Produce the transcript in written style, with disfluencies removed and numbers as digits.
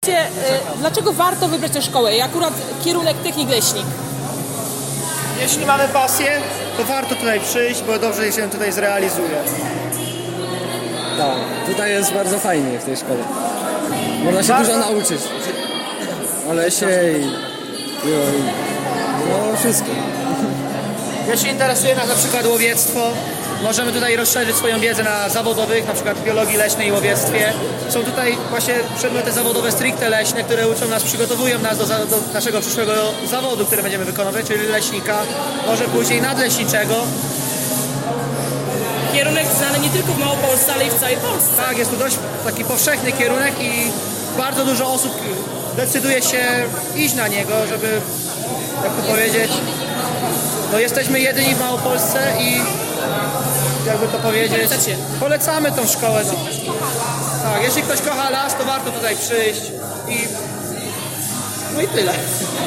Dlaczego warto wybrać tę szkołę i akurat kierunek technik leśnik? Jeśli mamy pasję, to warto tutaj przyjść, bo dobrze się tutaj zrealizuje. Tak, tutaj jest bardzo fajnie w tej szkole. Można się dużo nauczyć. O lesie i no wszystko. Jeśli interesuje nas na przykład łowiectwo, możemy tutaj rozszerzyć swoją wiedzę na zawodowych, na przykład biologii leśnej i łowiectwie. Są tutaj właśnie przedmioty zawodowe stricte leśne, które uczą nas, przygotowują nas do naszego przyszłego zawodu, który będziemy wykonywać, czyli leśnika, może później nadleśniczego. Kierunek znany nie tylko w Małopolsce, ale i w całej Polsce. Tak, jest to dość taki powszechny kierunek i bardzo dużo osób decyduje się iść na niego, żeby, jak to powiedzieć, no jesteśmy jedyni w Małopolsce i jakby to powiedzieć, polecamy tą szkołę. No. Tak, jeśli ktoś kocha las, to warto tutaj przyjść i no i tyle.